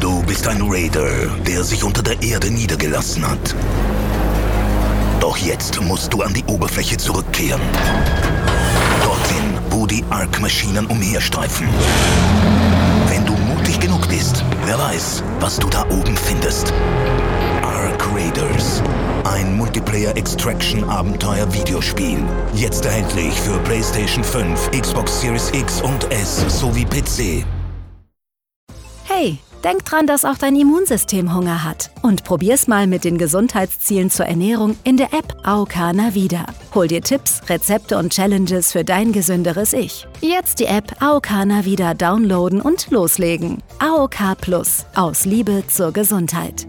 Du bist ein Raider, der sich unter der Erde niedergelassen hat. Doch jetzt musst du an die Oberfläche zurückkehren. Dorthin, wo die Ark-Maschinen umherstreifen. Wenn du mutig genug bist, wer weiß, was du da oben findest. Ark Raiders. Ein Multiplayer-Extraction-Abenteuer-Videospiel. Jetzt erhältlich für PlayStation 5, Xbox Series X und S sowie PC. Hey, denk dran, dass auch dein Immunsystem Hunger hat. Und probier's mal mit den Gesundheitszielen zur Ernährung in der App AOK Navida. Hol dir Tipps, Rezepte und Challenges für dein gesünderes Ich. Jetzt die App AOK Navida downloaden und loslegen. AOK Plus. Aus Liebe zur Gesundheit.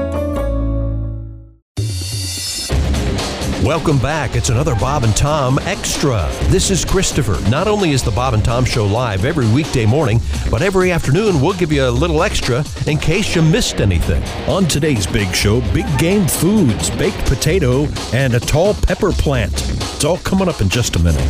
Welcome back. It's another Bob and Tom Extra. This is Christopher. Not only is the Bob and Tom Show live every weekday morning, but every afternoon we'll give you a little extra in case you missed anything. On today's big show, big game foods, baked potato, and a tall pepper plant. It's all coming up in just a minute.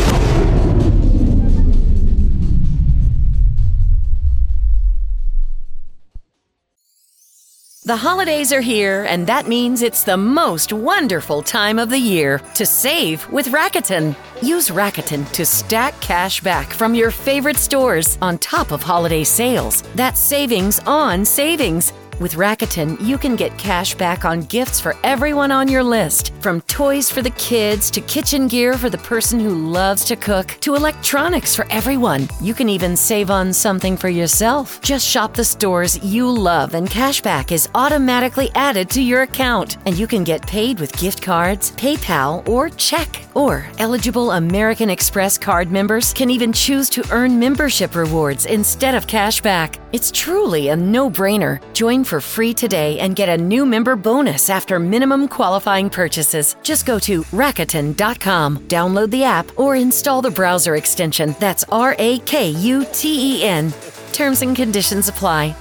The holidays are here, and that means it's the most wonderful time of the year to save with Rakuten. Use Rakuten to stack cash back from your favorite stores on top of holiday sales. That's savings on savings. With Rakuten, you can get cash back on gifts for everyone on your list. From toys for the kids, to kitchen gear for the person who loves to cook, to electronics for everyone. You can even save on something for yourself. Just shop the stores you love and cash back is automatically added to your account. And you can get paid with gift cards, PayPal, or check. Or eligible American Express card members can even choose to earn membership rewards instead of cash back. It's truly a no-brainer. Join for free today and get a new member bonus after minimum qualifying purchases. Just go to Rakuten.com, download the app, or install the browser extension. That's RAKUTEN. Terms and conditions apply.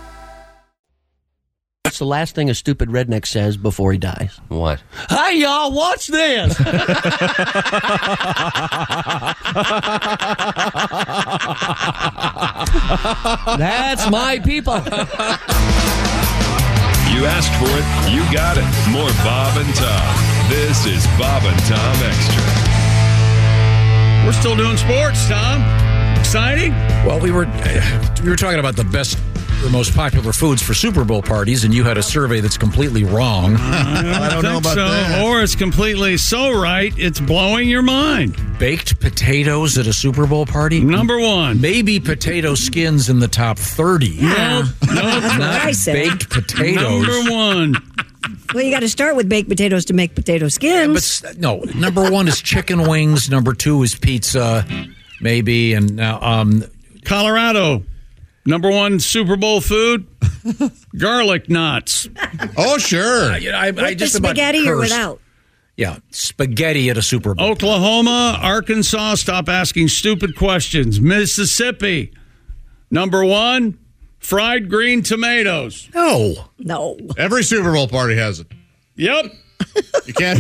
What's the last thing a stupid redneck says before he dies? What? Hey, y'all, watch this! That's my people. You asked for it, you got it. More Bob and Tom. This is Bob and Tom Extra. We're still doing sports, Tom. Exciting? Well, we were talking about the best or most popular foods for Super Bowl parties, and you had a survey that's completely wrong. I don't know about that. Or it's completely so right, it's blowing your mind. Baked potatoes at a Super Bowl party? Number one. Maybe potato skins in the top 30. Nope. Not baked potatoes. Number one. Well, you got to start with baked potatoes to make potato skins. Yeah, but no, number one is chicken wings. Number two is pizza, maybe. And Colorado. Number one Super Bowl food, garlic knots. Oh, sure. I with just the spaghetti or without? Yeah, spaghetti at a Super Bowl. Oklahoma, Arkansas, stop asking stupid questions. Mississippi, number one, fried green tomatoes. No. Every Super Bowl party has it. Yep. You can't.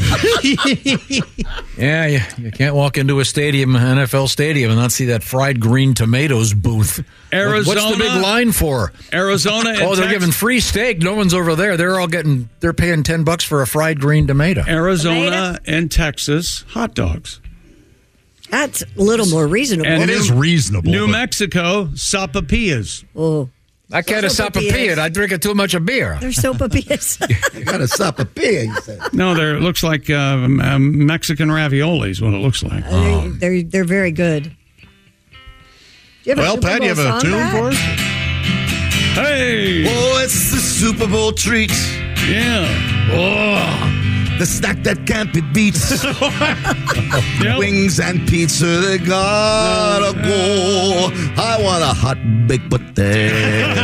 Yeah, you can't walk into a stadium, NFL stadium, and not see that fried green tomatoes booth. Arizona. What's the big line for? Arizona. And they're giving free steak. No one's over there. They're paying $10 for a fried green tomato. Arizona and Texas hot dogs. That's a little more reasonable. And it is reasonable. New Mexico sopapillas. Oh. I can't sopapilla. I drink too much of beer. They're sopapillas. You got a sopapilla, you said. No, it looks like Mexican ravioli is what it looks like. They're very good. Well, Pat, you have a tune for us? Hey! Oh, it's the Super Bowl treat. Yeah. Oh, the snack that can't be beat. Yep. Wings and pizza, they gotta go. I want a hot baked potato.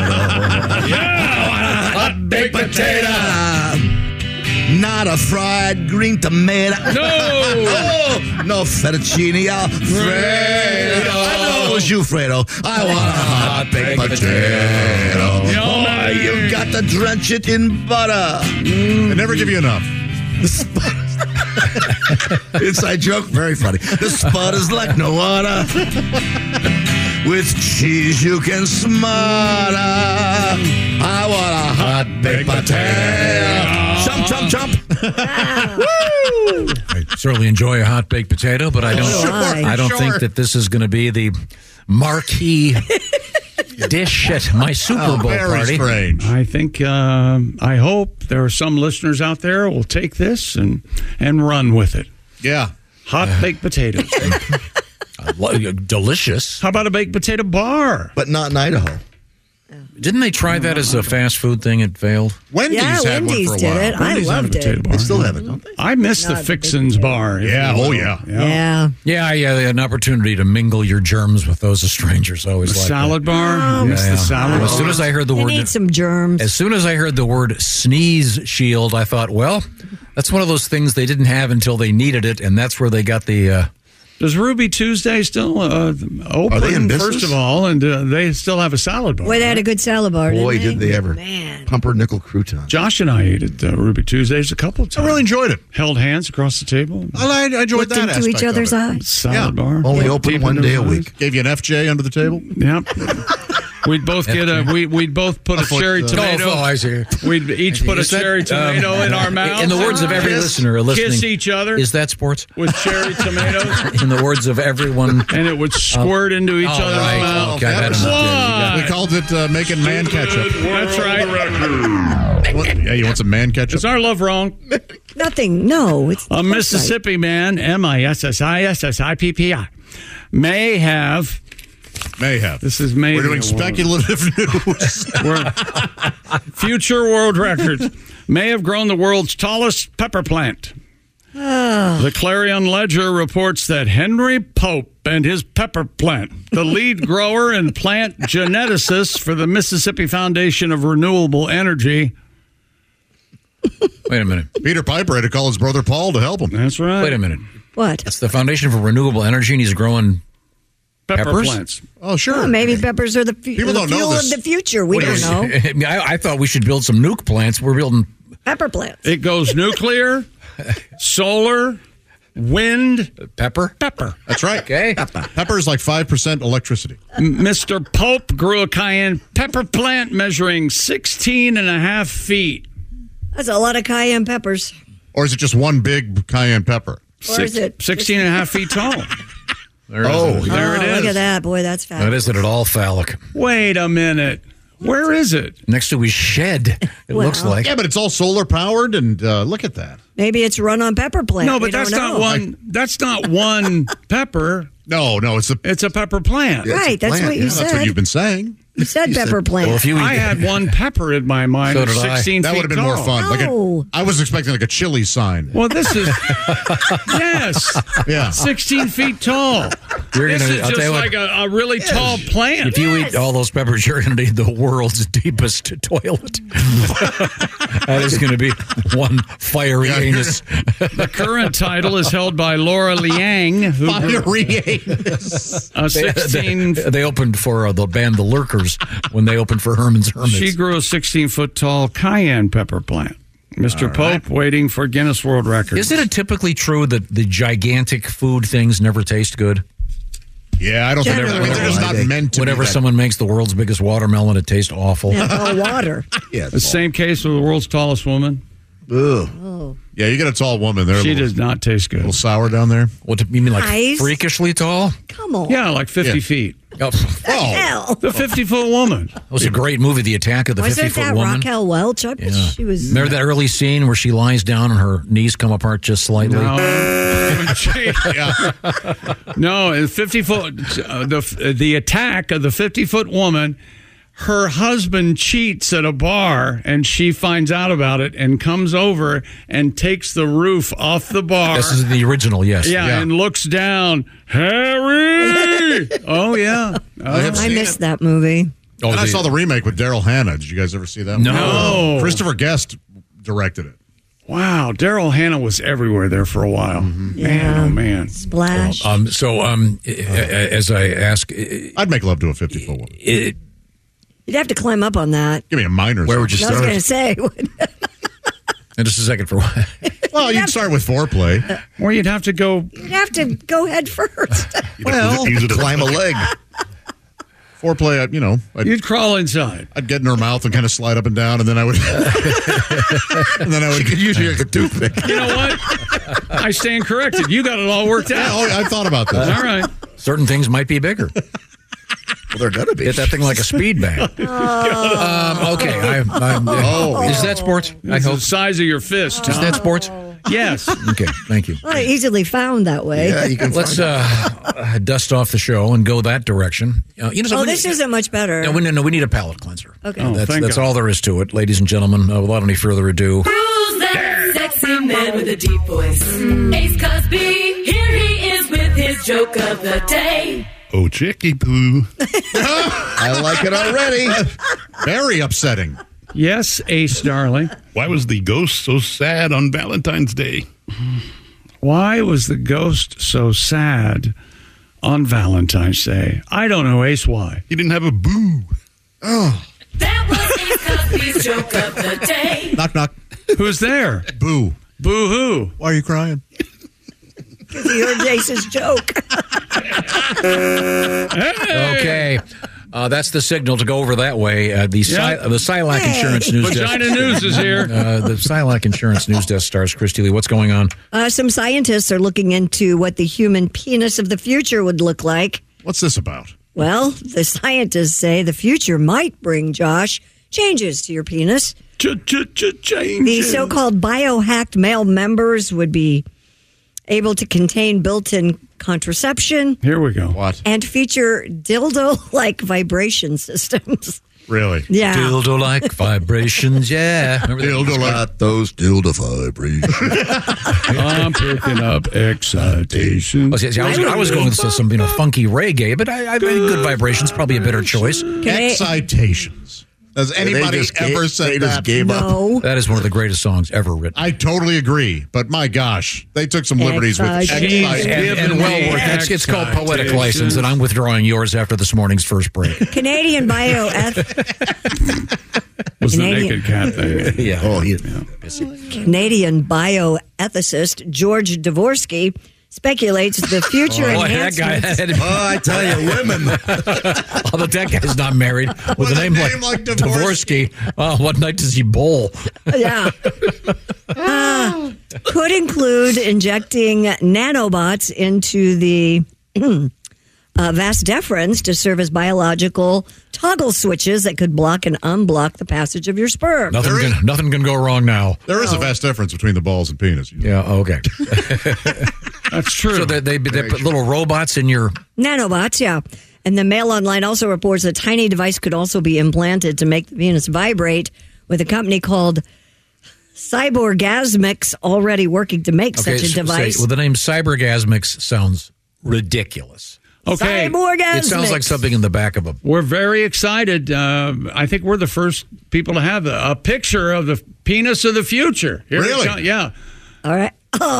Yeah! Hot baked potato. Not a fried green tomato. No! No fettuccine Alfredo. I know it was you, Fredo. I want a hot baked potato. Oh, you got to drench it in butter. They never give you enough. Inside joke, very funny. The sputter's like no other. With cheese you can smother. baked potato. Jump, jump, jump. I certainly enjoy a hot baked potato, but I don't think that this is going to be the marquee dish at my Super Bowl party. Strange. I think, I hope there are some listeners out there who will take this and run with it. Yeah. Hot baked potatoes. Delicious. How about a baked potato bar? But not in Idaho. Didn't they try that as a fast food thing? It failed. Wendy's had one for a while. Did it. Wendy's I had a loved potato it. bar. They still have it, don't they? I miss the Fixins bar. Yeah. Oh, yeah. Yeah. Yeah. An opportunity to mingle your germs with those of strangers. Always The like salad that. bar. Miss the salad As bar. soon as I heard the You word, need some germs. as soon as I heard the word sneeze shield, I thought, well, that's one of those things they didn't have until they needed it, and that's where they got the. Does Ruby Tuesday still open? Are they in business? First of all, and they still have a salad bar. Boy, they had a good salad bar. Boy, didn't did they ever. Man. Pumpernickel crouton. Josh and I ate at Ruby Tuesdays a couple of times. I really enjoyed it. Held hands across the table. I enjoyed Looked that into aspect each other's of it. eyes. Salad bar. Only Yeah. open Deep one into day a the week. Gave you an FJ under the table? Yep. We'd both get we'd both put a cherry tomato. I see. We'd each put a cherry tomato in our mouth. In the words of every listener listening, kiss each other. Is that sports? With cherry tomatoes. In the words of everyone, and it would squirt into each other's mouth. Okay, We called it making man ketchup. That's right. Yeah, you want some man ketchup? Is our love wrong? Nothing. No. It's A Mississippi man, MISSISSIPPI, may have. This is maybe. We're doing speculative news. Future world records. May have grown the world's tallest pepper plant. The Clarion Ledger reports that Henry Pope and his pepper plant, the lead grower and plant geneticist for the Mississippi Foundation of Renewable Energy. Wait a minute. Peter Piper had to call his brother Paul to help him. That's right. Wait a minute. What? That's the Foundation for Renewable Energy, and he's growing pepper peppers? Plants. Oh, sure. Well, maybe peppers are the People don't know fuel this. of the future. We don't know. I thought we should build some nuke plants. We're building Pepper plants. It goes nuclear, solar, wind, pepper. That's right. Okay. Pepper is like 5% electricity. Mr. Pope grew a cayenne pepper plant measuring 16 and a half feet. That's a lot of cayenne peppers. Or is it just one big cayenne pepper? Or is it 16 and a half feet tall? There there it is. Look at that. Boy, that's fat. That isn't at all phallic. Wait a minute. Where is it? Next to his shed, it looks like. Yeah, but it's all solar powered, and look at that. Maybe it's run on pepper plant. No, but We that's don't not know. one. That's not one pepper. No, it's a pepper plant. Yeah, right, that's what you said. That's what you've been saying. You said pepper plant. Well, if you I had one pepper in my mind. So did I. 16 That feet would have been more tall. fun. Like I was expecting like a chili sign. Well, this is yes, Yeah. 16 feet tall. You're This gonna- is I'll just tell you what. like a really tall plant. If you eat all those peppers, you're going to need the world's deepest toilet. That is going to be one fiery anus. The current title is held by Laura Liang, who Fiery anus. a 16. They opened for the band The Lurkers when they opened for Herman's Hermits. She grew a 16-foot tall cayenne pepper plant. Mr. Pope waiting for Guinness World Records. Isn't it typically true that the gigantic food things never taste good? Yeah, I don't think they're just not meant to. Whenever be that. someone makes the world's biggest watermelon, it tastes awful. Yeah, all water. Yeah, The same case with the world's tallest woman? Ugh. Oh. Yeah, you get a tall woman. They're She a little, does not taste good. little sour down there. What do you mean, like Nice. freakishly tall? Come on. Yeah, like 50 Yeah. feet. Oh, Hell. The 50-foot woman. that was a great movie, The Attack of the Wasn't 50-Foot that Woman. Raquel Welch? I bet she was. Remember that early scene where she lies down and her knees come apart just slightly? No, Yeah. no, 50-foot. The attack of the 50-foot woman. Her husband cheats at a bar, and she finds out about it and comes over and takes the roof off the bar. This is the original, yes. Yeah, and looks down. Harry! Oh, yeah. I missed that movie. Oh, And I saw the remake with Daryl Hannah. Did you guys ever see that one? No. Christopher Guest directed it. Wow, Daryl Hannah was everywhere there for a while. Man, oh, man. Splash. As I ask, I'd make love to a 50-foot woman. You'd have to climb up on that. Give me a minor. Where would you I was start? going to say. And just a second for what? Well, you'd start with foreplay. Or you'd have to go. You'd have to go head first. Well, use it to climb a leg. Foreplay, You'd crawl inside. I'd get in her mouth and kind of slide up and down, and then I would. She could use you like a toothpick. You know what? I stand corrected. You got it all worked out. Yeah, I thought about this. All right. Certain things might be bigger. Well, they're going to be. Hit that thing like a speed bag. Okay. Is that sports? I It's hope. the size of your fist. Is that sports? Yes. Okay, thank you. Well, easily found that way. Yeah, you can Let's find dust off the show and go that direction. This isn't much better. No, we need a palate cleanser. Okay. Oh, thank That's God. all there is to it, ladies and gentlemen. Without any further ado. Who's that sexy man with a deep voice? Ace Cosby, here he is with his joke of the day. Oh, chicky poo. I like it already. Very upsetting. Yes, Ace, darling. Why was the ghost so sad on Valentine's Day? Why was the ghost so sad on Valentine's Day? I don't know, Ace, why. He didn't have a boo. Oh. That was Ace Cosby's joke of the day. Knock, knock. Who's there? Boo. Boo-hoo. Why are you crying? Because he heard Jace's joke. Okay. That's the signal to go over that way. The Silac Insurance News Desk. Vagina News is here. The Silac Insurance News Desk stars Christy Lee. What's going on? Some scientists are looking into what the human penis of the future would look like. What's this about? Well, the scientists say the future might bring, Josh, changes to your penis. Changes. The so-called biohacked male members would be able to contain built-in contraception. Here we go. What? And feature dildo-like vibration systems. Really? Yeah. Dildo-like vibrations, yeah. Got those dildo vibrations. I'm picking up excitation. I was going with some funky reggae, but I think good vibrations probably a better choice. Excitations. Has anybody ever said that? No. That is one of the greatest songs ever written. I totally agree, but my gosh, they took some liberties with Excitation. And well worth. It's called poetic license, and I'm withdrawing yours after this morning's first break. Canadian Was the naked cat thing. Yeah. Oh, Canadian bioethicist George Dvorsky speculates the future enhancements. That guy. I tell you, women. Although that guy's not married with a name like Dvorsky. Oh, what night does he bowl? Yeah. Could include injecting nanobots into the vas deferens to serve as biological toggle switches that could block and unblock the passage of your sperm. Nothing can go wrong now. There is a vast difference between the balls and penis. Yeah, okay. That's true. So they put little robots in your... Nanobots, yeah. And the Mail Online also reports a tiny device could also be implanted to make the penis vibrate, with a company called Cyborgasmics already working to make such a device. Well, the name Cyborgasmics sounds ridiculous. Okay. Cyborgasmics. It sounds like something in the back of a... We're very excited. I think we're the first people to have a picture of the penis of the future. Here Really? Yeah. All right.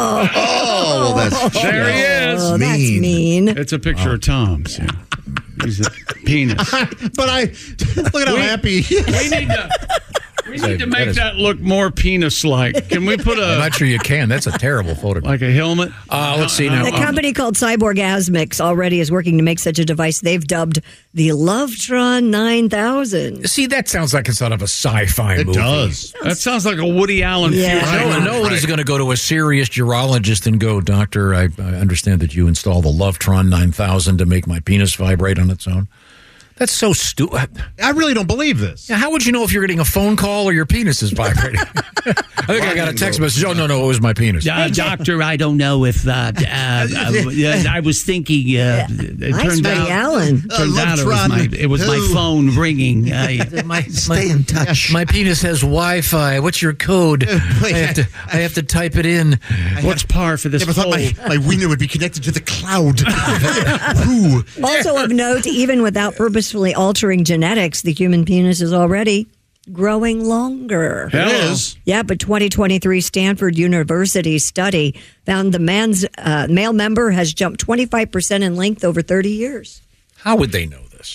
Oh, that's There he is. Oh, that's mean. It's a picture of Tom's. Yeah. He's a penis. But look at how happy he is. We need to make that look more penis-like. Can we put I'm not sure you can. That's a terrible photograph. like a helmet? Let's see now. The company called Cyborgasmics already is working to make such a device they've dubbed the Lovetron 9000. See, that sounds like it's out of a sci-fi movie. It does. That sounds like a Woody Allen Yeah. future. Nobody's going to go to a serious urologist and go, Doctor, I understand that you installed the Lovetron 9000 to make my penis vibrate on its own. That's so stupid. I really don't believe this. How would you know if you're getting a phone call or your penis is vibrating? I think I got a text message. Oh, no, it was my penis. Doctor, I don't know if I was thinking. It Nice, turned Woody out. Allen. Turned out it was my phone ringing. Stay in touch. My penis has Wi-Fi. What's your code? I have to type it in. What's par for this I thought my wiener would be connected to the cloud. Also of note, even without purposefully altering genetics, the human penis is already growing longer. It is. Yeah, but 2023 Stanford University study found the male member has jumped 25% in length over 30 years. How would they know this?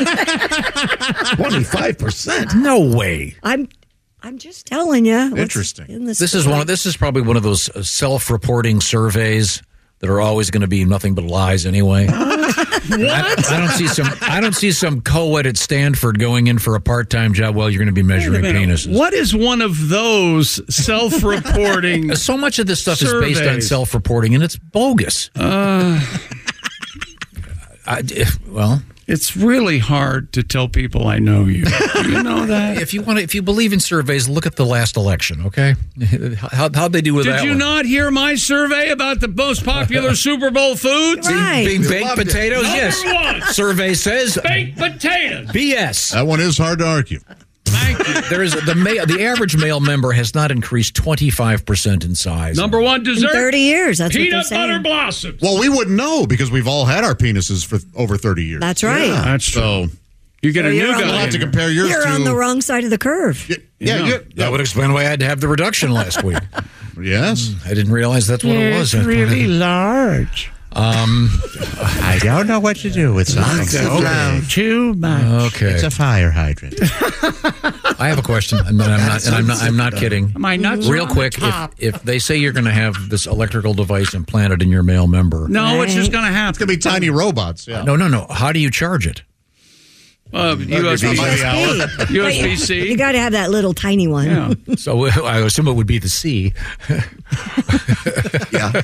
25%? No way. I'm just telling you. Interesting. This is probably one of those self-reporting surveys that are always going to be nothing but lies anyway. I don't see some co-ed at Stanford going in for a part-time job while you're going to be measuring penises. What is one of those self-reporting? So much of this stuff surveys is based on self-reporting, and it's bogus. It's really hard to tell people I know you. Do you know that? If you believe in surveys, look at the last election, okay? How'd they do with that? Did you not hear my survey about the most popular Super Bowl foods? Right. Being baked potatoes, yes. Number 1. Survey says Baked potatoes. BS. That one is hard to argue. Thank you. There is the average male member has not increased 25% in size. Number 1 dessert. In 30 years. That's Peanut what they're butter saying. blossoms. Well, we wouldn't know because we've all had our penises for over 30 years. That's right. Yeah, That's true. so You get a new you're guy. you'll have to compare yours You're to. on the wrong side of the curve. That would explain why I had to have the reduction last week. Yes. I didn't realize that's what it was. It's really large. I don't know what to do with something. Too much. Okay. It's a fire hydrant. I have a question, and I'm not kidding. My nuts Real are on quick, the top. if they say you're going to have this electrical device implanted in your male member, No, it's just going to happen. It's going to be tiny robots. Yeah. no. How do you charge it? USB-C. You got to have that little tiny one. Yeah. So I assume it would be the C. Yeah.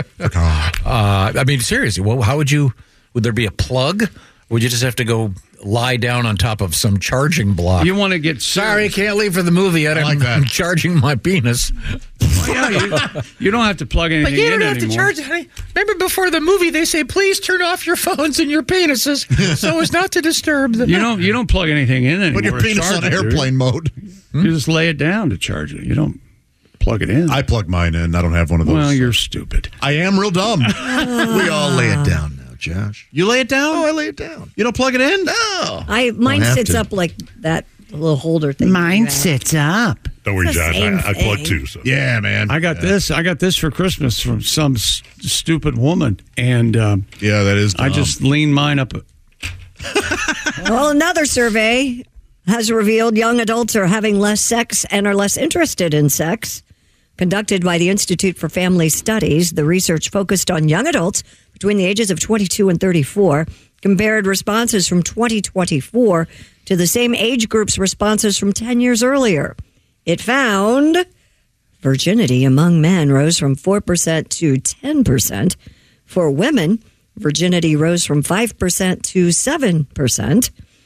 I mean, seriously, how would there be a plug? Would you just have to go lie down on top of some charging block? You want to get Sorry, can't leave for the movie yet. I'm charging my penis. You don't have to plug anything But you in don't have anymore. to charge it. Honey. Remember before the movie, they say, please turn off your phones and your penises so as not to disturb them. You don't plug anything in anymore. Put your penis on airplane mode. You just lay it down to charge it. You don't plug it in. I plug mine in. I don't have one of those. Well, you're stupid. I am real dumb. We all lay it down now, Josh. You lay it down? Oh, I lay it down. You don't plug it in? No. Mine Don't have sits to. up like that little holder thing. Mine sits up. Don't worry, It's the Josh. same I plug thing. too. So. Yeah, man. I got this for Christmas from some stupid woman, and yeah, that is dumb. I just leaned mine up. Well, another survey has revealed young adults are having less sex and are less interested in sex. Conducted by the Institute for Family Studies, the research focused on young adults between the ages of 22 and 34, compared responses from 2024 to the same age group's responses from 10 years earlier. It found virginity among men rose from 4% to 10%. For women, virginity rose from 5% to 7%.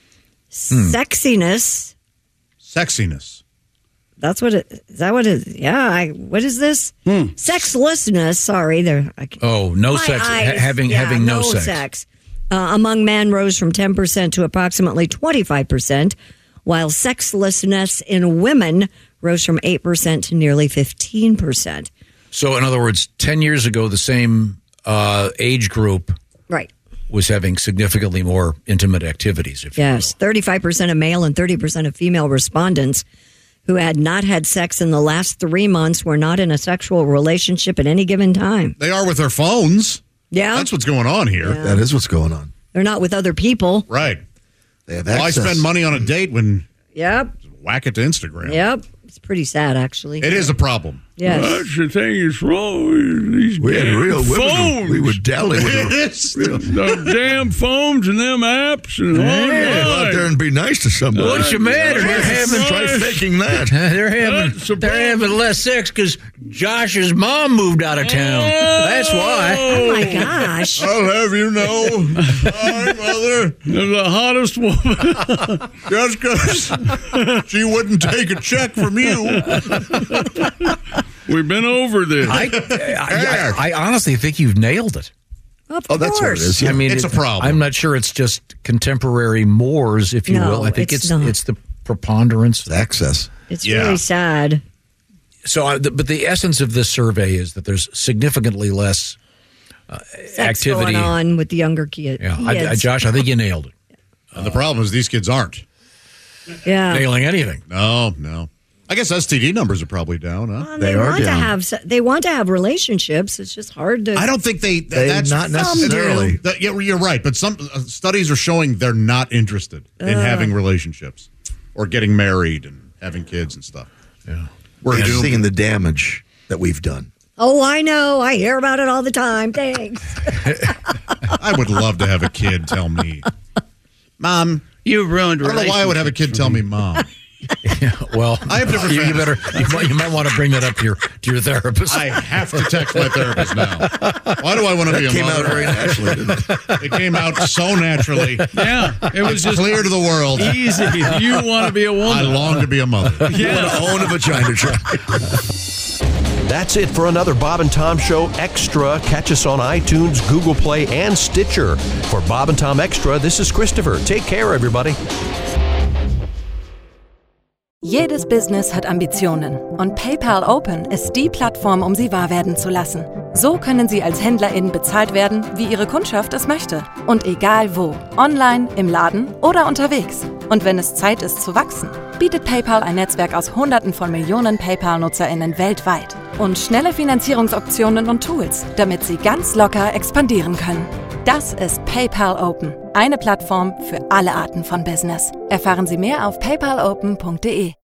Sexiness. That's what it is. That what it is? Yeah. What is this? Sexlessness. Sorry. No sex. Having no sex. Among men rose from 10% to approximately 25%, while sexlessness in women rose from 8% to nearly 15%. So, in other words, 10 years ago, the same age group Right. was having significantly more intimate activities. Yes. 35% of male and 30% of female respondents who had not had sex in the last 3 months were not in a sexual relationship at any given time. They are with their phones. Yeah. That's what's going on here. Yeah. That is what's going on. They're not with other people. Right. They have Why access. spend money on a date when Yep. whack it to Instagram? Yep. It's pretty sad, actually. It is a problem. Yes. That's the thing is wrong. These We had damn real phones. we were dealing with It them. is. The damn phones and them apps and Go online. out there and be nice to somebody. What's the matter? They're having Try faking that. they're having less sex because Josh's mom moved out of town. That's why. Oh, my gosh. I'll have you know. Sorry, mother. They're the hottest woman. Just because she wouldn't take a check from you. We've been over this. I honestly think you've nailed it. Of That's what it course. is. Yeah. I mean, It's a problem. I'm not sure it's just contemporary mores, if you No, will. I think it's not. it's the preponderance. Access. It's Yeah. really sad. So, but the essence of this survey is that there's significantly less Sex activity. going on with the younger kids. Yeah, Josh, I think you nailed it. And the problem is these kids aren't Yeah. Nailing anything. No. I guess STD numbers are probably down, huh? They want to have. They want to have relationships. It's just hard to. I don't think that's not necessarily. You're right, but some studies are showing they're not interested in having relationships or getting married and having kids and stuff. Yeah. We're doomed. seeing the damage that we've done. Oh, I know. I hear about it all the time. Thanks. I would love to have a kid tell me, Mom. You ruined. I don't know why I would have a kid tell me, Mom. Yeah, well, I have different. You might want to bring that up to your therapist. I have to text my therapist now. Why do I want to be a mother? It came out very naturally, didn't it? It came out so naturally. Yeah, it was just clear to the world. Easy. You want to be a woman. I long to be a mother. You want to own a vagina truck. That's it for another Bob and Tom Show Extra. Catch us on iTunes, Google Play, and Stitcher. For Bob and Tom Extra, this is Christopher. Take care, everybody. Jedes Business hat Ambitionen und PayPal Open ist die Plattform, um sie wahr werden zu lassen. So können Sie als HändlerInnen bezahlt werden, wie Ihre Kundschaft es möchte. Und egal wo, online, im Laden oder unterwegs. Und wenn es Zeit ist zu wachsen, bietet PayPal ein Netzwerk aus Hunderten von Millionen PayPal-NutzerInnen weltweit. Und schnelle Finanzierungsoptionen und Tools, damit Sie ganz locker expandieren können. Das ist PayPal Open, eine Plattform für alle Arten von Business. Erfahren Sie mehr auf paypalopen.de.